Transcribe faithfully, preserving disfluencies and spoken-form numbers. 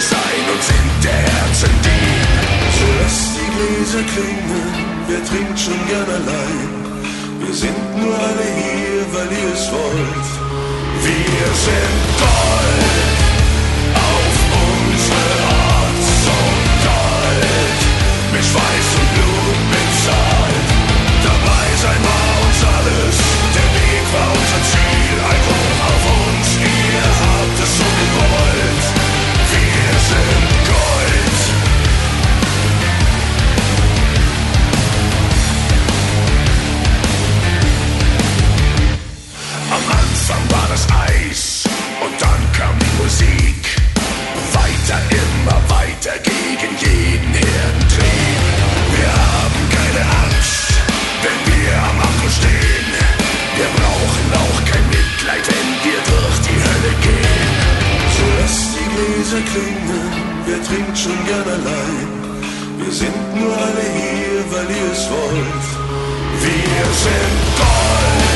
sein und sind der Herzen Dieb. So lasst die Gläser klingen, wer trinkt schon gern allein? Wir sind nur alle hier, weil ihr es wollt. Wir sind Gold, auf unsere Art so Gold, mit Schweiß und Blut bezahlt. Dabei sein war uns alles, der Weg war unser Ziel. Ein Hoch auf uns, ihr habt es so gewollt. Wir sind Gold. Am Anfang war das Eis und dann kam die Musik. Weiter, immer weiter gegen jeden Herdentrieb. Wir haben keine Angst, wenn wir am Anfang stehen. Wir brauchen auch kein Mitleid, wenn wir durch die Hölle gehen. So lasst die Gläser klingen, wer trinkt schon gern allein? Wir sind nur alle hier, weil ihr es wollt. Wir sind Gold.